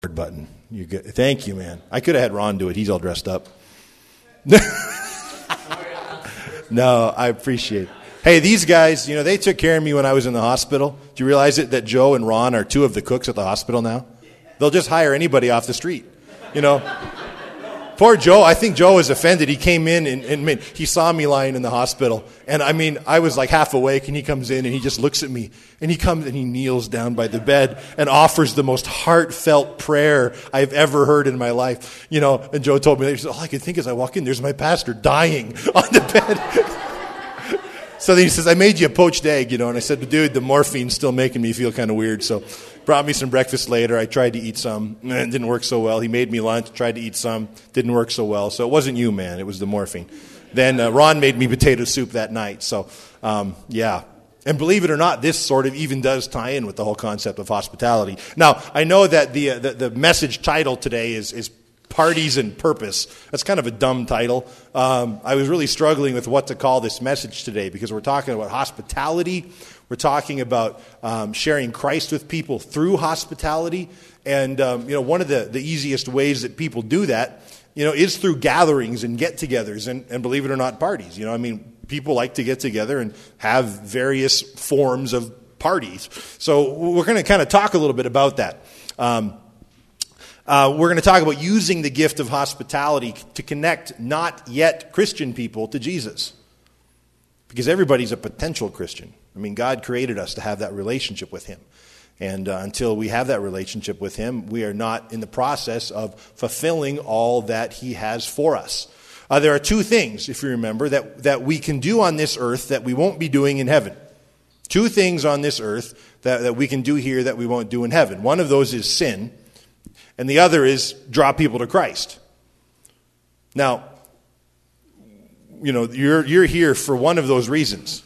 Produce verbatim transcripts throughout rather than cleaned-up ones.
button. You get, thank you, man. I could have had Ron do it. He's all dressed up. No, I appreciate it. Hey, these guys, you know, they took care of me when I was in the hospital. Do you realize it that Joe and Ron are two of the cooks at the hospital now? They'll just hire anybody off the street, you know. Poor Joe, I think Joe was offended. He came in and, and man, he saw me lying in the hospital. And I mean, I was like half awake and he comes in and he just looks at me. And he comes and he kneels down by the bed and offers the most heartfelt prayer I've ever heard in my life. You know, and Joe told me, he said, all I can think is I walk in, there's my pastor dying on the bed. So then he says, I made you a poached egg, you know. And I said, dude, the morphine's still making me feel kind of weird. So brought me some breakfast later. I tried to eat some. It didn't work so well. He made me lunch, tried to eat some. Didn't work so well. So it wasn't you, man. It was the morphine. Then uh, Ron made me potato soup that night. So, um, yeah. And believe it or not, this sort of even does tie in with the whole concept of hospitality. Now, I know that the uh, the, the message title today is is Parties and Purpose. That's kind of a dumb title. Um, I was really struggling with what to call this message today because we're talking about hospitality. We're talking about um, sharing Christ with people through hospitality. And, um, you know, one of the, the easiest ways that people do that, you know, is through gatherings and get-togethers and, and believe it or not, parties. You know, I mean, people like to get together and have various forms of parties. So we're going to kind of talk a little bit about that. Um Uh, we're going to talk about using the gift of hospitality to connect not yet Christian people to Jesus. Because everybody's a potential Christian. I mean, God created us to have that relationship with Him. And uh, until we have that relationship with Him, we are not in the process of fulfilling all that He has for us. Uh, there are two things, if you remember, that, that we can do on this earth that we won't be doing in heaven. Two things on this earth that, that we can do here that we won't do in heaven. One of those is sin. And the other is draw people to Christ. Now, you know, you're you're here for one of those reasons.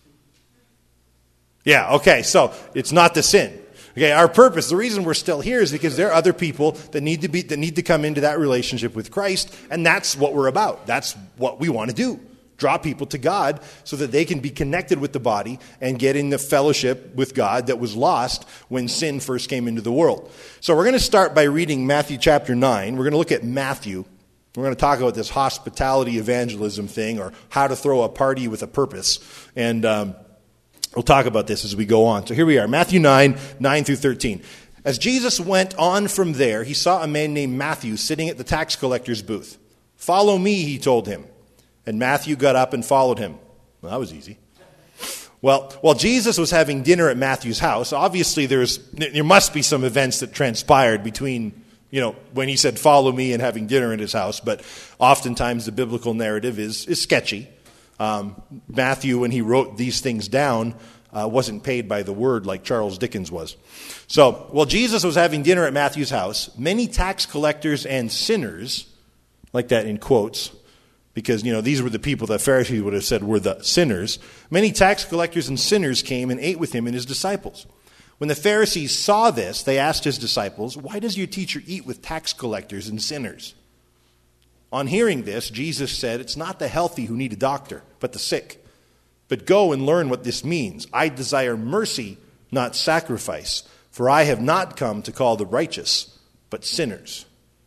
Yeah, okay, so it's not the sin. Okay, our purpose, the reason we're still here is because there are other people that need to be that need to come into that relationship with Christ, and that's what we're about. That's what we want to do. Draw people to God so that they can be connected with the body and get in the fellowship with God that was lost when sin first came into the world. So we're going to start by reading Matthew chapter nine. We're going to look at Matthew. We're going to talk about this hospitality evangelism thing, or how to throw a party with a purpose. And um, we'll talk about this as we go on. So here we are, Matthew nine, nine through thirteen. As Jesus went on from there, he saw a man named Matthew sitting at the tax collector's booth. Follow me, he told him. And Matthew got up and followed him. Well, that was easy. Well, while Jesus was having dinner at Matthew's house, obviously there's there must be some events that transpired between, you know, when he said, follow me, and having dinner at his house. But oftentimes the biblical narrative is, is sketchy. Um, Matthew, when he wrote these things down, uh, wasn't paid by the word like Charles Dickens was. So, while Jesus was having dinner at Matthew's house, many tax collectors and sinners, like that in quotes, because, you know, these were the people that Pharisees would have said were the sinners. Many tax collectors and sinners came and ate with him and his disciples. When the Pharisees saw this, they asked his disciples, why does your teacher eat with tax collectors and sinners? On hearing this, Jesus said, it's not the healthy who need a doctor, but the sick. But go and learn what this means. I desire mercy, not sacrifice, for I have not come to call the righteous, but sinners.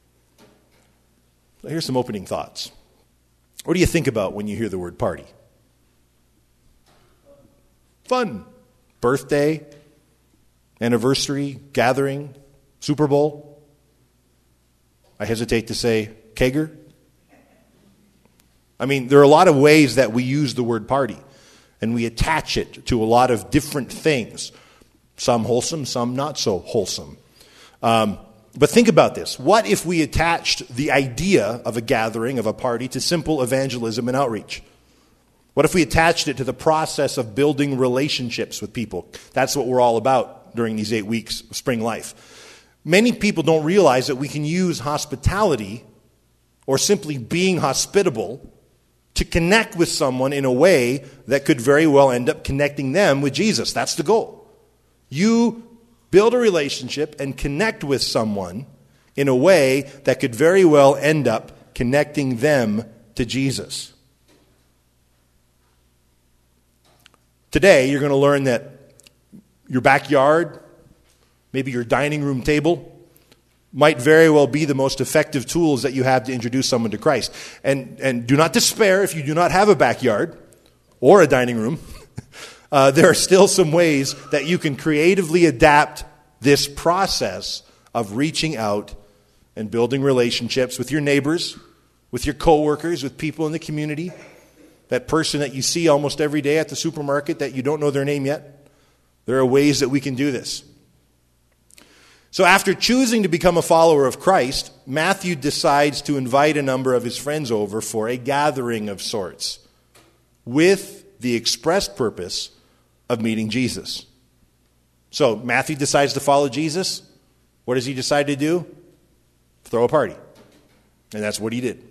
Here's some opening thoughts. What do you think about when you hear the word party? Fun. Birthday, anniversary, gathering, Super Bowl. I hesitate to say kegger. I mean, there are a lot of ways that we use the word party, and we attach it to a lot of different things. Some wholesome, some not so wholesome. Um, But think about this. What if we attached the idea of a gathering, of a party, to simple evangelism and outreach? What if we attached it to the process of building relationships with people? That's what we're all about during these eight weeks of Spring Life. Many people don't realize that we can use hospitality, or simply being hospitable, to connect with someone in a way that could very well end up connecting them with Jesus. That's the goal. You build a relationship and connect with someone in a way that could very well end up connecting them to Jesus. Today, you're going to learn that your backyard, maybe your dining room table, might very well be the most effective tools that you have to introduce someone to Christ. And, and do not despair if you do not have a backyard or a dining room. Uh, there are still some ways that you can creatively adapt this process of reaching out and building relationships with your neighbors, with your coworkers, with people in the community, that person that you see almost every day at the supermarket that you don't know their name yet. There are ways that we can do this. So after choosing to become a follower of Christ, Matthew decides to invite a number of his friends over for a gathering of sorts with the expressed purpose of meeting Jesus. So Matthew decides to follow Jesus. What does he decide to do? Throw a party. And that's what he did.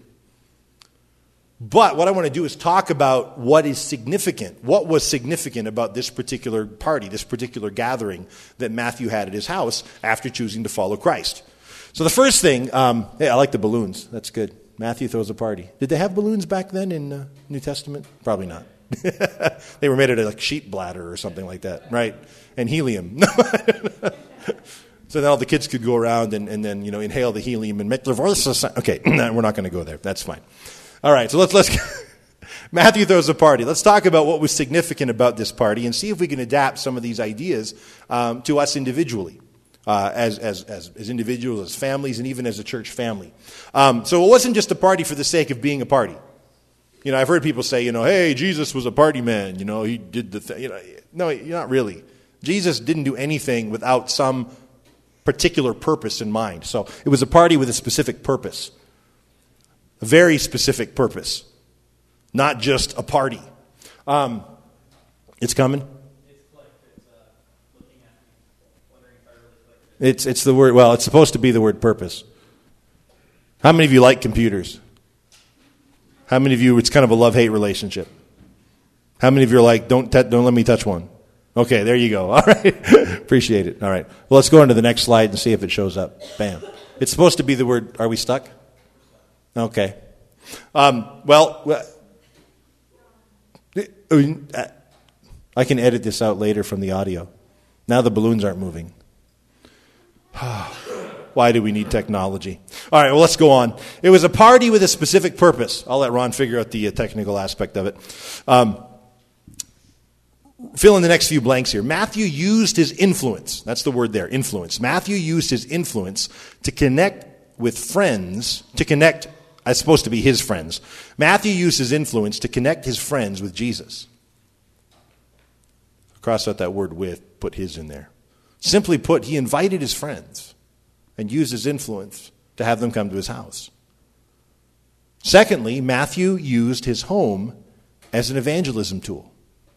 But what I want to do is talk about what is significant. What was significant about this particular party, this particular gathering that Matthew had at his house after choosing to follow Christ. So the first thing, um, hey, I like the balloons. That's good. Matthew throws a party. Did they have balloons back then in uh, New Testament? Probably not. They were made out of like sheep bladder or something like that, right? And helium. So then all the kids could go around and, and then, you know, inhale the helium and make their voices. Okay, we're not going to go there. That's fine. All right, so let's let's. Matthew throws a party. Let's talk about what was significant about this party and see if we can adapt some of these ideas um, to us individually, uh, as, as as as individuals, as families, and even as a church family. Um, so it wasn't just a party for the sake of being a party. You know, I've heard people say, you know, hey, Jesus was a party man. You know, he did the thing. You know, no, not really. Jesus didn't do anything without some particular purpose in mind. So it was a party with a specific purpose. A very specific purpose. Not just a party. Um, it's coming? It's clicked. It's uh, looking at me, wondering if I really clicked it. It's, it's the word, well, it's supposed to be the word purpose. How many of you like computers? How many of you, it's kind of a love-hate relationship? How many of you are like, don't, t- don't let me touch one? Okay, there you go. All right. Appreciate it. All right. Well, let's go on to the next slide and see if it shows up. Bam. It's supposed to be the word, are we stuck? Okay. Um, well, I can edit this out later from the audio. Now the balloons aren't moving. Why do we need technology? All right, well, let's go on. It was a party with a specific purpose. I'll let Ron figure out the uh, technical aspect of it. Um, fill in the next few blanks here. Matthew used his influence. That's the word there, influence. Matthew used his influence to connect with friends, to connect, it's supposed to be his friends. Matthew used his influence to connect his friends with Jesus. Cross out that word with, put his in there. Simply put, he invited his friends and used his influence to have them come to his house. Secondly, Matthew used his home as an evangelism tool.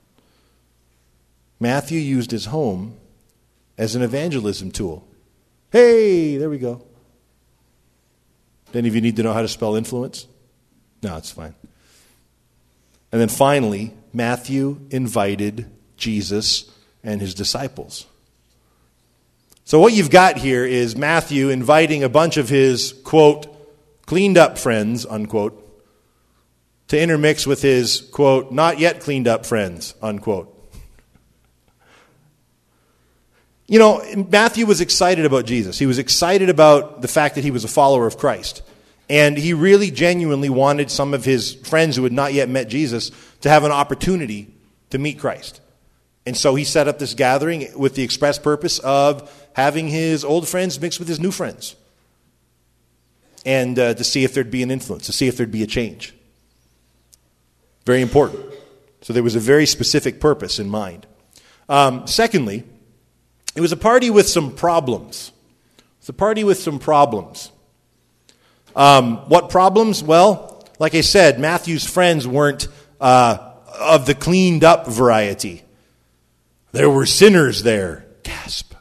Matthew used his home as an evangelism tool. Hey, there we go. Any of you need to know how to spell influence? No, it's fine. And then finally, Matthew invited Jesus and his disciples. So what you've got here is Matthew inviting a bunch of his, quote, cleaned up friends, unquote, to intermix with his, quote, not yet cleaned up friends, unquote. You know, Matthew was excited about Jesus. He was excited about the fact that he was a follower of Christ. And he really genuinely wanted some of his friends who had not yet met Jesus to have an opportunity to meet Christ. And so he set up this gathering with the express purpose of having his old friends mixed with his new friends. And uh, to see if there'd be an influence, to see if there'd be a change. Very important. So there was a very specific purpose in mind. Um, secondly, it was a party with some problems. It's a party with some problems. Um, what problems? Well, like I said, Matthew's friends weren't uh, of the cleaned up variety. There were sinners there. Gasp.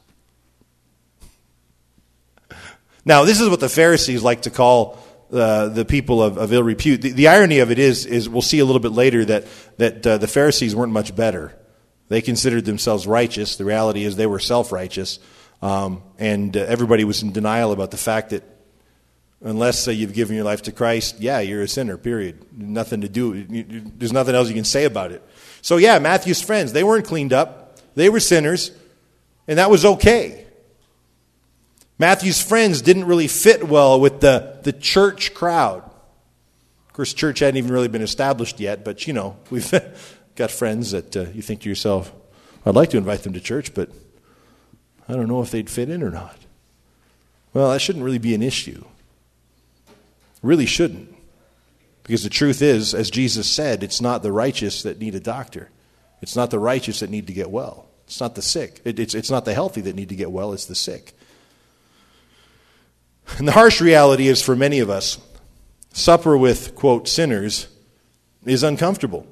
Now, this is what the Pharisees like to call uh, the people of, of ill repute. The, the irony of it is, is we'll see a little bit later that, that uh, the Pharisees weren't much better. They considered themselves righteous. The reality is they were self-righteous. Um, and uh, everybody was in denial about the fact that unless uh, you've given your life to Christ, yeah, you're a sinner, period. Nothing to do. There's nothing else you can say about it. So yeah, Matthew's friends, they weren't cleaned up. They were sinners, and that was okay. Matthew's friends didn't really fit well with the, the church crowd. Of course, church hadn't even really been established yet, but you know, we've got friends that uh, you think to yourself, I'd like to invite them to church, but I don't know if they'd fit in or not. Well, that shouldn't really be an issue. Really shouldn't. Because the truth is, as Jesus said, it's not the righteous that need a doctor. It's not the righteous that need to get well. It's not the sick. It, it's, it's not the healthy that need to get well. It's the sick. And the harsh reality is for many of us, supper with, quote, sinners is uncomfortable.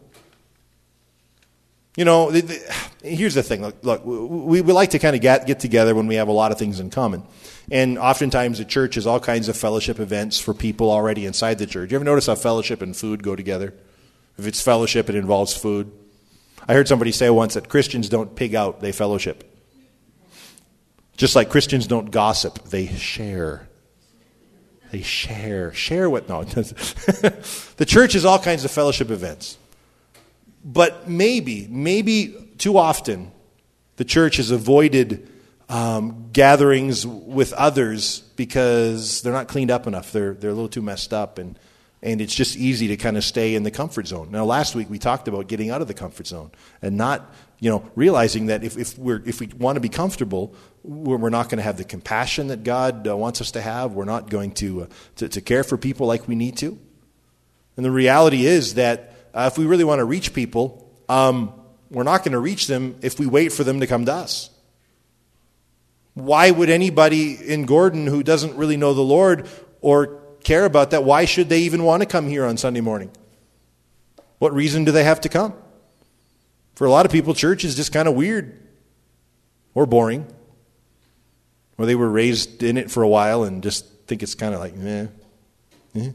You know, the, the, here's the thing. Look, look we, we like to kind of get, get together when we have a lot of things in common. And oftentimes the church has all kinds of fellowship events for people already inside the church. You ever notice how fellowship and food go together? If it's fellowship, it involves food. I heard somebody say once that Christians don't pig out, they fellowship. Just like Christians don't gossip, they share. They share. Share what? No. The church has all kinds of fellowship events. But maybe, maybe too often, the church has avoided um, gatherings with others because they're not cleaned up enough. They're they're a little too messed up, and and it's just easy to kind of stay in the comfort zone. Now, last week we talked about getting out of the comfort zone and not, you know, realizing that if if we're if we want to be comfortable, we're, we're not going to have the compassion that God uh, wants us to have. We're not going to, uh, to to care for people like we need to. And the reality is that uh, if we really want to reach people, um, we're not going to reach them if we wait for them to come to us. Why would anybody in Gordon who doesn't really know the Lord or care about that, why should they even want to come here on Sunday morning? What reason do they have to come? For a lot of people, church is just kind of weird or boring. Or they were raised in it for a while and just think it's kind of like, eh. eh.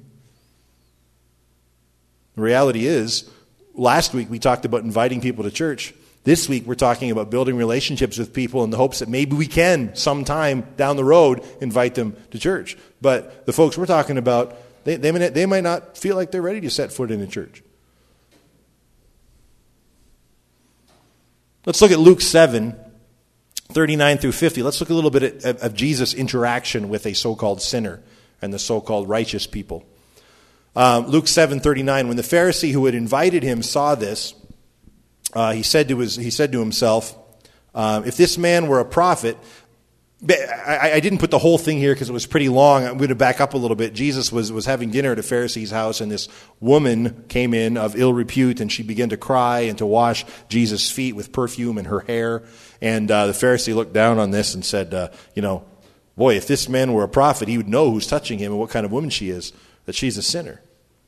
The reality is, last week we talked about inviting people to church. This week we're talking about building relationships with people in the hopes that maybe we can sometime down the road invite them to church. But the folks we're talking about, they, they, may, they might not feel like they're ready to set foot in a church. Let's look at Luke seven, thirty-nine through fifty. Let's look a little bit at, of Jesus' interaction with a so-called sinner and the so-called righteous people. Um, Luke seven, thirty-nine, when the Pharisee who had invited him saw this, Uh, he said to his, he said to himself, uh, if this man were a prophet, I, I didn't put the whole thing here because it was pretty long. I'm going to back up a little bit. Jesus was, was having dinner at a Pharisee's house, and this woman came in of ill repute, and she began to cry and to wash Jesus' feet with perfume in her hair. And uh, the Pharisee looked down on this and said, uh, you know, boy, if this man were a prophet, he would know who's touching him and what kind of woman she is, that she's a sinner.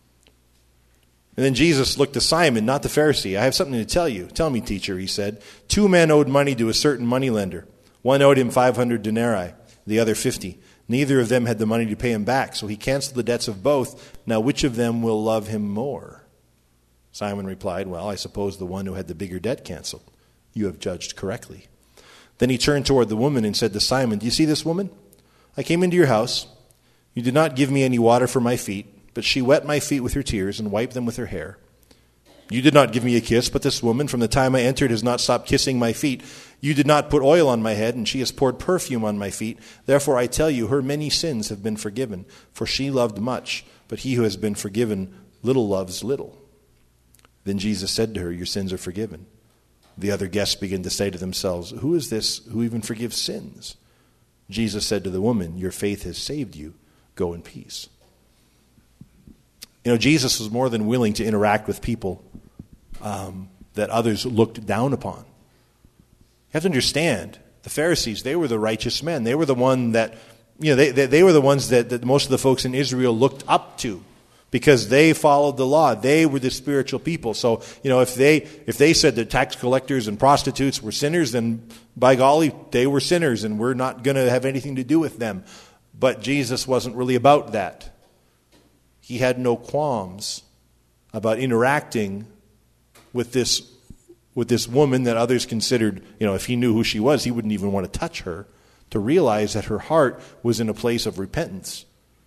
And then Jesus looked to Simon, not the Pharisee. I have something to tell you. Tell me, teacher, he said. Two men owed money to a certain moneylender. One owed him five hundred denarii, the other fifty. Neither of them had the money to pay him back, so he canceled the debts of both. Now which of them will love him more? Simon replied, well, I suppose the one who had the bigger debt canceled. You have judged correctly. Then he turned toward the woman and said to Simon, do you see this woman? I came into your house. You did not give me any water for my feet, but she wet my feet with her tears and wiped them with her hair. You did not give me a kiss, but this woman from the time I entered has not stopped kissing my feet. You did not put oil on my head, and she has poured perfume on my feet. Therefore I tell you, her many sins have been forgiven, for she loved much, but he who has been forgiven little loves little. Then Jesus said to her, your sins are forgiven. The other guests began to say to themselves, who is this who even forgives sins? Jesus said to the woman, your faith has saved you. Go in peace. You know, Jesus was more than willing to interact with people um, that others looked down upon. You have to understand, the Pharisees, they were the righteous men. They were the one that, you know, they, they, they were the ones that, that most of the folks in Israel looked up to because they followed the law. They were the spiritual people. So, you know, if they if they said that tax collectors and prostitutes were sinners, then by golly, they were sinners, and we're not going to have anything to do with them. But Jesus wasn't really about that. He had no qualms about interacting with this with this woman that others considered, you know, if he knew who she was, he wouldn't even want to touch her, to realize that her heart was in a place of repentance.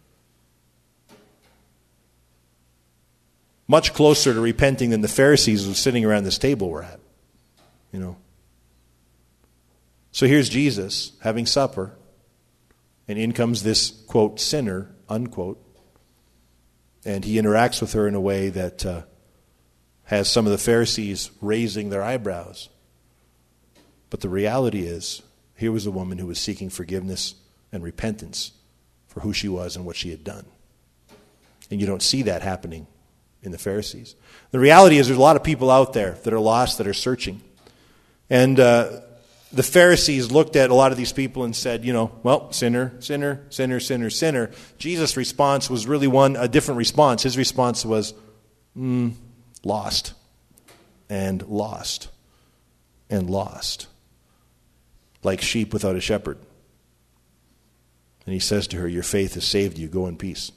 Much closer to repenting than the Pharisees who were sitting around this table were at, you know. So here's Jesus having supper, And in comes this, quote, sinner, unquote. And he interacts with her in a way that uh, has some of the Pharisees raising their eyebrows. But the reality is, here was a woman who was seeking forgiveness and repentance for who she was and what she had done. And you don't see that happening in the Pharisees. The reality is there's a lot of people out there that are lost, that are searching. And uh, the Pharisees looked at a lot of these people and said, you know, well, sinner, sinner, sinner, sinner, sinner. Jesus' response was really one, a different response. His response was, mm, lost, and lost, and lost, like sheep without a shepherd. And he says to her, your faith has saved you. Go in peace.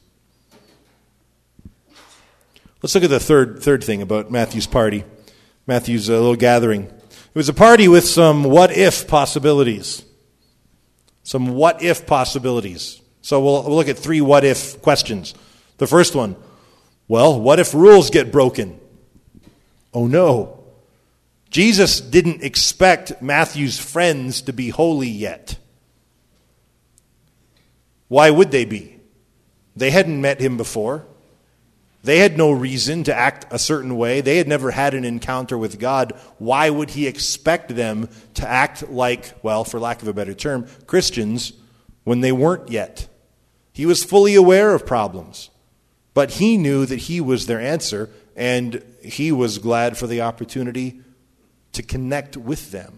Let's look at the third third thing about Matthew's party, Matthew's uh, little gathering. It was a party with some what-if possibilities. Some what-if possibilities. So we'll, we'll look at three what-if questions. The first one, well, what if rules get broken? Oh no. Jesus didn't expect Matthew's friends to be holy yet. Why would they be? They hadn't met him before. They had no reason to act a certain way. They had never had an encounter with God. Why would he expect them to act like, well, for lack of a better term, Christians when they weren't yet? He was fully aware of problems, but he knew that he was their answer, and he was glad for the opportunity to connect with them.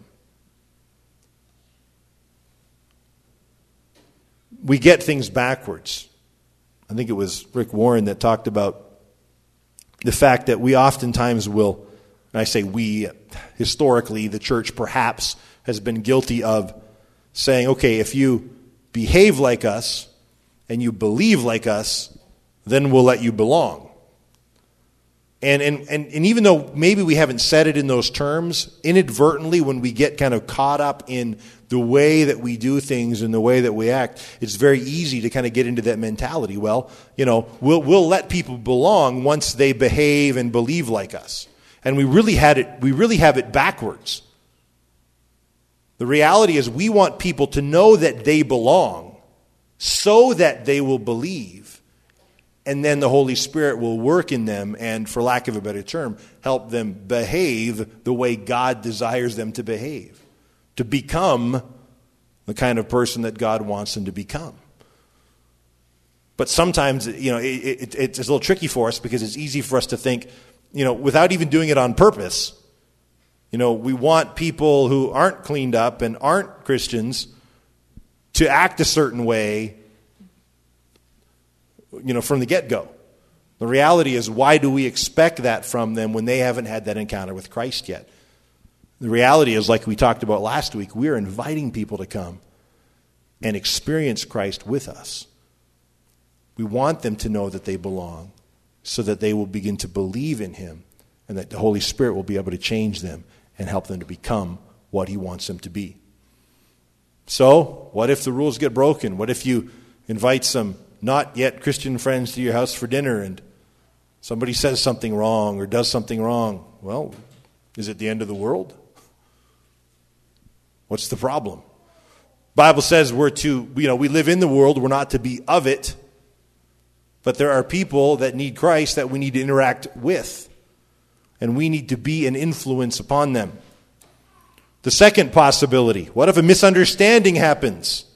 We get things backwards. I think it was Rick Warren that talked about the fact that we oftentimes will, and I say we, historically, the church perhaps has been guilty of saying, okay, if you behave like us and you believe like us, then we'll let you belong. And, and, and, and even though maybe we haven't said it in those terms, inadvertently when we get kind of caught up in the way that we do things and the way that we act, it's very easy to kind of get into that mentality. Well, you know, we'll, we'll let people belong once they behave and believe like us. And we really had it, we really have it backwards. The reality is we want people to know that they belong so that they will believe. And then the Holy Spirit will work in them and, for lack of a better term, help them behave the way God desires them to behave. To become the kind of person that God wants them to become. But sometimes, you know, it, it, it's a little tricky for us because it's easy for us to think, you know, without even doing it on purpose, you know, we want people who aren't cleaned up and aren't Christians to act a certain way, you know, from the get-go. The reality is, why do we expect that from them when they haven't had that encounter with Christ yet? The reality is, like we talked about last week, we're inviting people to come and experience Christ with us. We want them to know that they belong so that they will begin to believe in him and that the Holy Spirit will be able to change them and help them to become what he wants them to be. So, what if the rules get broken? What if you invite some not yet Christian friends to your house for dinner and somebody says something wrong or does something wrong? Well, is it the end of the world? What's the problem? Bible says we're to, you know, we live in the world, we're not to be of it. But there are people that need Christ that we need to interact with. And we need to be an influence upon them. The second possibility, what if a misunderstanding happens?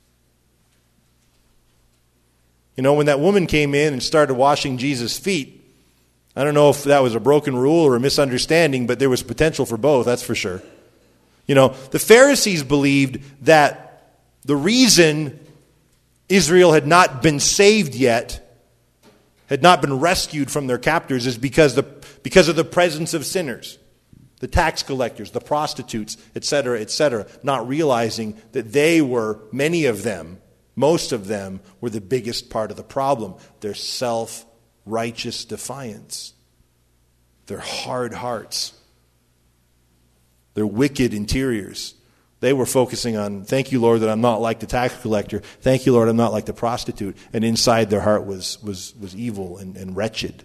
You know, when that woman came in and started washing Jesus' feet, I don't know if that was a broken rule or a misunderstanding, but there was potential for both, that's for sure. You know, the Pharisees believed that the reason Israel had not been saved yet, had not been rescued from their captors, is because the because of the presence of sinners, the tax collectors, the prostitutes, et cetera, et cetera, not realizing that they were, many of them, most of them, were the biggest part of the problem. Their self-righteous defiance, their hard hearts, their wicked interiors. They were focusing on, thank you, Lord, that I'm not like the tax collector. Thank you, Lord, I'm not like the prostitute. And inside their heart was was was evil and, and wretched.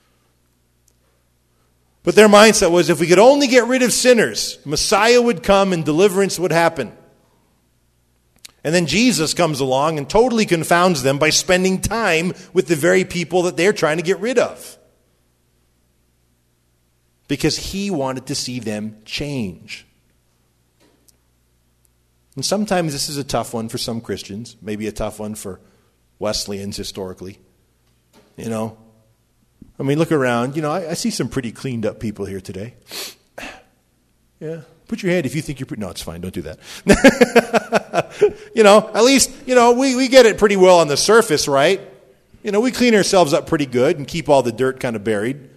But their mindset was, if we could only get rid of sinners, Messiah would come and deliverance would happen. And then Jesus comes along and totally confounds them by spending time with the very people that they're trying to get rid of. Because he wanted to see them change. And sometimes this is a tough one for some Christians, maybe a tough one for Wesleyans historically. You know, I mean, look around. You know, I, I see some pretty cleaned up people here today. Yeah. Put your hand if you think you're pretty. No, it's fine. Don't do that. You know, at least, you know, we, we get it pretty well on the surface, right? You know, we clean ourselves up pretty good and keep all the dirt kind of buried.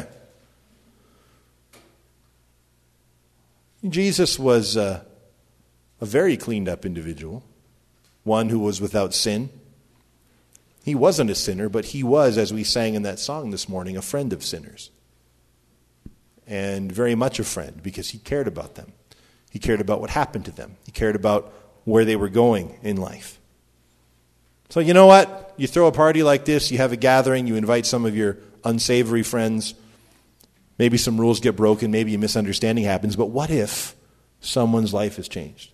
Jesus was uh, a very cleaned up individual, one who was without sin. He wasn't a sinner, but he was, as we sang in that song this morning, a friend of sinners. And very much a friend, because he cared about them. He cared about what happened to them. He cared about where they were going in life. So you know what? You throw a party like this, you have a gathering, you invite some of your unsavory friends. Maybe some rules get broken, maybe a misunderstanding happens, but what if someone's life has changed?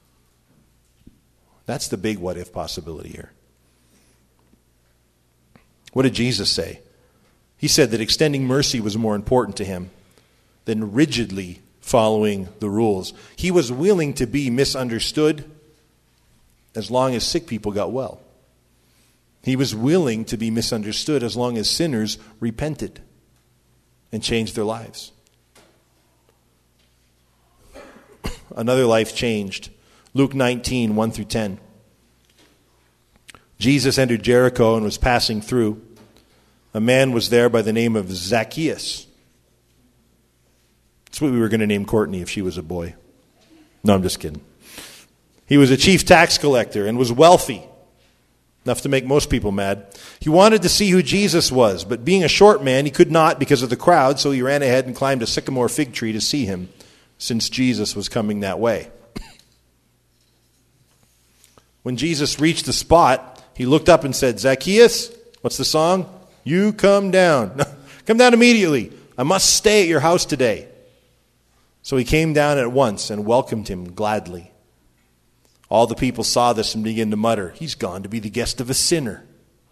That's the big what if possibility here. What did Jesus say? He said that extending mercy was more important to him than rigidly following the rules. He was willing to be misunderstood as long as sick people got well. He was willing to be misunderstood as long as sinners repented and changed their lives. Another life changed. Luke nineteen, one through ten. Jesus entered Jericho and was passing through. A man was there by the name of Zacchaeus. That's what we were going to name Courtney if she was a boy. No, I'm just kidding. He was a chief tax collector and was wealthy, enough to make most people mad. He wanted to see who Jesus was, but being a short man, he could not because of the crowd, so he ran ahead and climbed a sycamore fig tree to see him, since Jesus was coming that way. When Jesus reached the spot, he looked up and said, Zacchaeus, what's the song? You come down. Come down immediately. I must stay at your house today. So he came down at once and welcomed him gladly. All the people saw this and began to mutter, he's gone to be the guest of a sinner.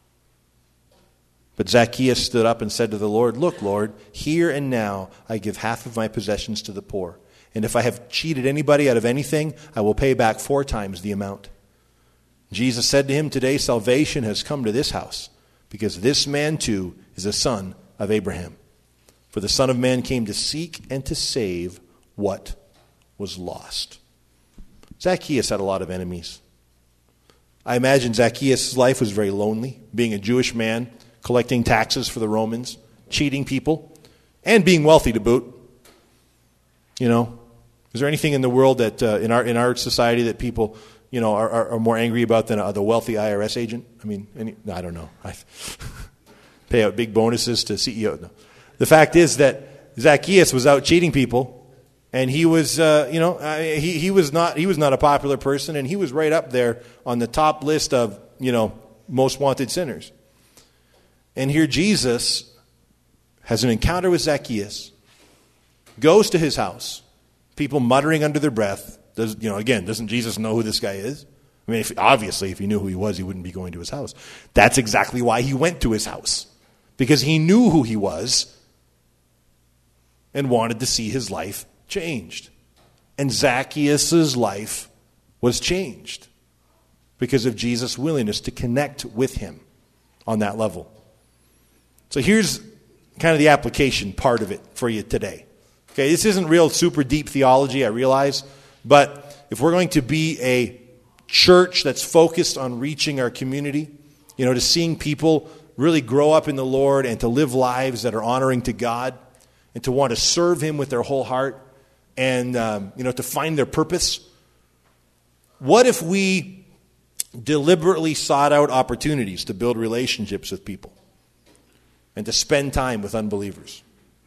But Zacchaeus stood up and said to the Lord, look, Lord, here and now I give half of my possessions to the poor. And if I have cheated anybody out of anything, I will pay back four times the amount. Jesus said to him, today salvation has come to this house, because this man too is a son of Abraham. For the Son of Man came to seek and to save what was lost. Zacchaeus had a lot of enemies. I imagine Zacchaeus' life was very lonely, being a Jewish man, collecting taxes for the Romans, cheating people, and being wealthy to boot. You know, is there anything in the world that, uh, in our in our society that people, you know, are, are, are more angry about than uh, the wealthy I R S agent? I mean, any, I don't know. I pay out big bonuses to C E O. No. The fact is that Zacchaeus was out cheating people. And he was, uh, you know, uh, he he was not he was not a popular person, and he was right up there on the top list of, you know, most wanted sinners. And here Jesus has an encounter with Zacchaeus, goes to his house, people muttering under their breath. Does you know again? Doesn't Jesus know who this guy is? I mean, if, obviously, if he knew who he was, he wouldn't be going to his house. That's exactly why he went to his house, because he knew who he was and wanted to see his life changed. And Zacchaeus' life was changed because of Jesus' willingness to connect with him on that level. So here's kind of the application part of it for you today. Okay, this isn't real super deep theology, I realize, but if we're going to be a church that's focused on reaching our community, you know, to seeing people really grow up in the Lord and to live lives that are honoring to God and to want to serve him with their whole heart, and, um, you know, to find their purpose. What if we deliberately sought out opportunities to build relationships with people and to spend time with unbelievers?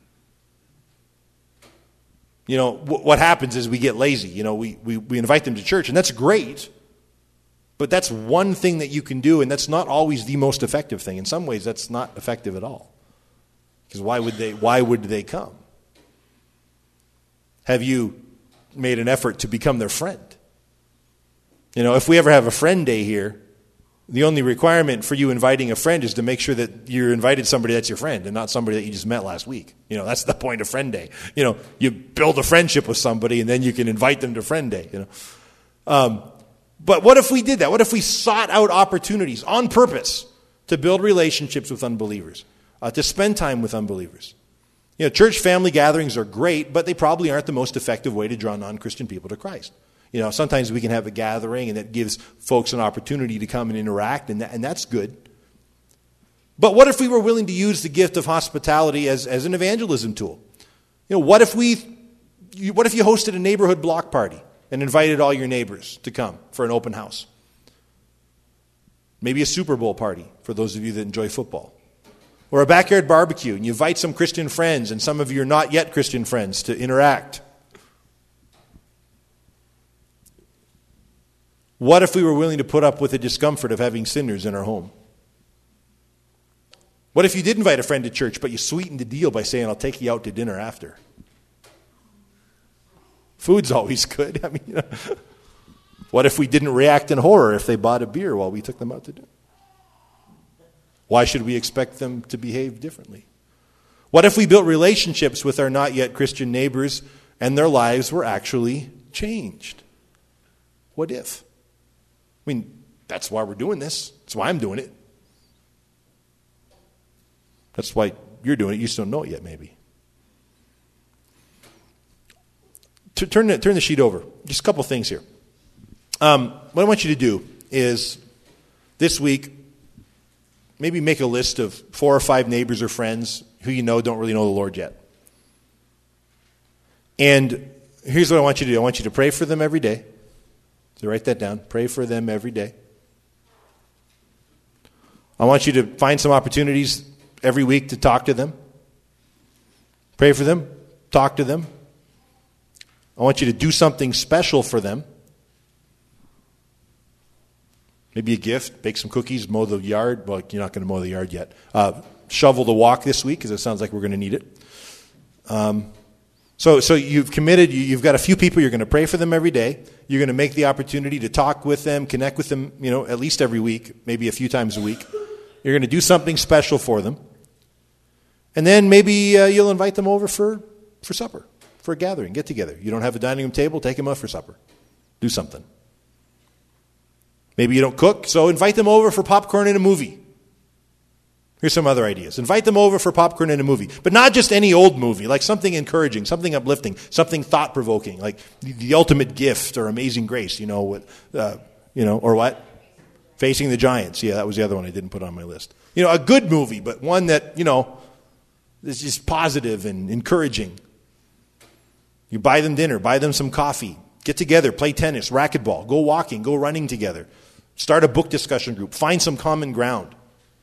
You know, w- what happens is we get lazy. You know, we, we, we invite them to church, and that's great, but that's one thing that you can do, and that's not always the most effective thing. In some ways, that's not effective at all. Because why would they, why would they come? Have you made an effort to become their friend? You know, if we ever have a friend day here, the only requirement for you inviting a friend is to make sure that you're invited somebody that's your friend and not somebody that you just met last week. You know, that's the point of friend day. You know, you build a friendship with somebody and then you can invite them to friend day, you know. Um, but what if we did that? What if we sought out opportunities on purpose to build relationships with unbelievers, uh, to spend time with unbelievers? You know, church family gatherings are great, but they probably aren't the most effective way to draw non-Christian people to Christ. You know, sometimes we can have a gathering and that gives folks an opportunity to come and interact, and, that, and that's good. But what if we were willing to use the gift of hospitality as, as an evangelism tool? You know, what if we, what if you hosted a neighborhood block party and invited all your neighbors to come for an open house? Maybe a Super Bowl party for those of you that enjoy football. Or a backyard barbecue, and you invite some Christian friends and some of your not yet Christian friends to interact. What if we were willing to put up with the discomfort of having sinners in our home? What if you did invite a friend to church, but you sweetened the deal by saying, I'll take you out to dinner after? Food's always good. I mean, you know. What if we didn't react in horror if they bought a beer while we took them out to dinner? Why should we expect them to behave differently? What if we built relationships with our not yet Christian neighbors and their lives were actually changed? What if? I mean, that's why we're doing this. That's why I'm doing it. That's why you're doing it. You just don't know it yet, maybe. To turn, the, turn the sheet over. Just a couple things here. Um, what I want you to do is this week, maybe make a list of four or five neighbors or friends who you know don't really know the Lord yet. And here's what I want you to do. I want you to pray for them every day. So write that down. Pray for them every day. I want you to find some opportunities every week to talk to them. Pray for them. Talk to them. I want you to do something special for them. Maybe a gift, bake some cookies, mow the yard. Well, you're not going to mow the yard yet. Uh, shovel the walk this week because it sounds like we're going to need it. Um, so so you've committed, you, you've got a few people, you're going to pray for them every day. You're going to make the opportunity to talk with them, connect with them, you know, at least every week, maybe a few times a week. You're going to do something special for them. And then maybe uh, you'll invite them over for, for supper, for a gathering, get together. You don't have a dining room table, take them out for supper. Do something. Maybe you don't cook, so invite them over for popcorn and a movie. Here's some other ideas. Invite them over for popcorn and a movie. But not just any old movie, like something encouraging, something uplifting, something thought-provoking, like The, the Ultimate Gift or Amazing Grace, you know, what, uh, you know, or what? Facing the Giants. Yeah, that was the other one I didn't put on my list. You know, a good movie, but one that, you know, is just positive and encouraging. You buy them dinner, buy them some coffee, get together, play tennis, racquetball, go walking, go running together. Start a book discussion group. Find some common ground.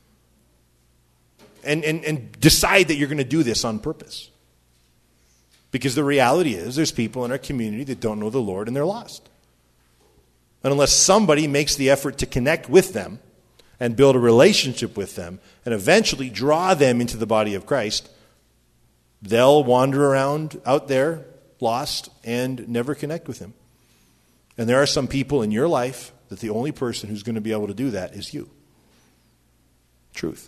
And, and, and decide that you're going to do this on purpose. Because the reality is there's people in our community that don't know the Lord and they're lost. And unless somebody makes the effort to connect with them and build a relationship with them and eventually draw them into the body of Christ, they'll wander around out there lost and never connect with Him. And there are some people in your life that the only person who's going to be able to do that is you. Truth.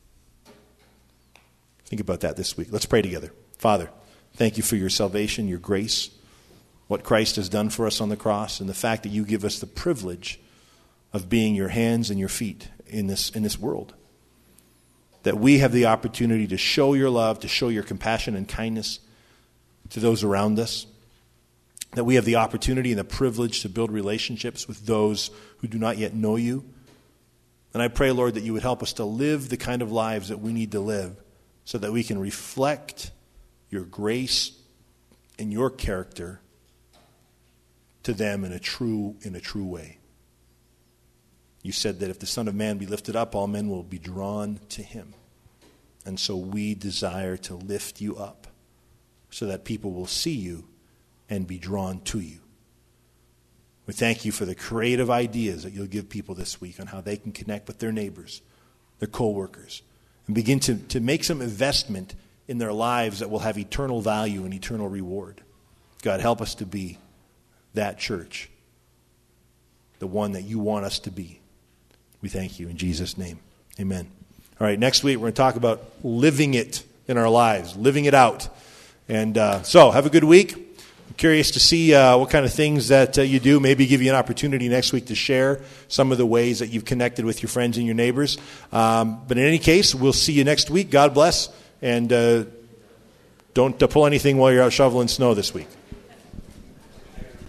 Think about that this week. Let's pray together. Father, thank you for your salvation, your grace, what Christ has done for us on the cross, and the fact that you give us the privilege of being your hands and your feet in this, in this world. That we have the opportunity to show your love, to show your compassion and kindness to those around us. That we have the opportunity and the privilege to build relationships with those who do not yet know you. And I pray, Lord, that you would help us to live the kind of lives that we need to live so that we can reflect your grace and your character to them in a true, in a true way. You said that if the Son of Man be lifted up, all men will be drawn to him. And so we desire to lift you up so that people will see you and be drawn to you. We thank you for the creative ideas that you'll give people this week on how they can connect with their neighbors, their co-workers, and begin to, to make some investment in their lives that will have eternal value and eternal reward. God, help us to be that church the one that you want us to be. We thank you in Jesus' name. Amen. All right, next week we're going to talk about living it in our lives, living it out. And uh, so have a good week. I'm curious to see uh, what kind of things that uh, you do. Maybe give you an opportunity next week to share some of the ways that you've connected with your friends and your neighbors. Um, but in any case, we'll see you next week. God bless. And uh, don't uh, pull anything while you're out shoveling snow this week.